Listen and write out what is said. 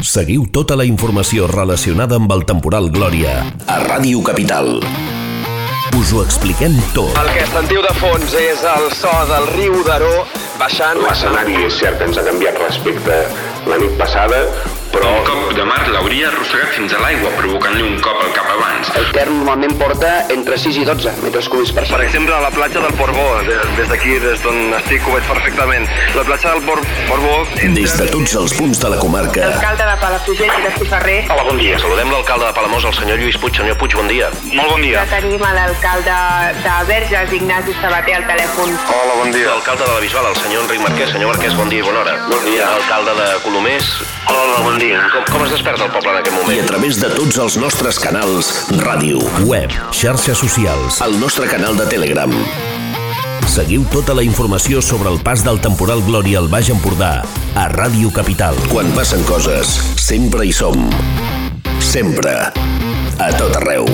Seguiu tota la informació relacionada amb el temporal Glòria a Ràdio Capital. Us ho expliquem tot. El que sentiu de fons és el so del riu Daró baixant. L'escenari és cert que ens ha canviat respecte la nit passada, però un cop de mar l'hauria arrossegat fins a l'aigua, provocant-li un cop al cap abans. El Ter normalment porta entre 6 i 12 metres cúbics per segon. Per exemple, a la platja del Portbó, des d'aquí, des d'on estic, ho veig perfectament. La platja del Portbó... Des de tots els punts de la comarca. L'alcalde de Palafrugell i de Ciferrer. Hola, bon dia. Saludem l'alcalde de Palamós, el senyor Lluís Puig. Senyor Puig, bon dia. Molt bon dia. Ja tenim l'alcalde de Verges, Ignasi Sabater, al telèfon. Hola, bon dia. L'alcalde de la Bisbal, el senyor Enric Marquès. Senyor Marquès, bon dia i bona hora. Bon dia. L'alcalde de Colomers. Hola, bon dia. Com es desperta el poble en aquest moment? I a través de tots els nostres canals, ràdio, web, xarxes socials, el nostre canal de Telegram. Seguiu tota la informació sobre el pas del temporal Glòria al Baix Empordà a Ràdio Capital. Quan passen coses, sempre hi som. Sempre. A tot arreu.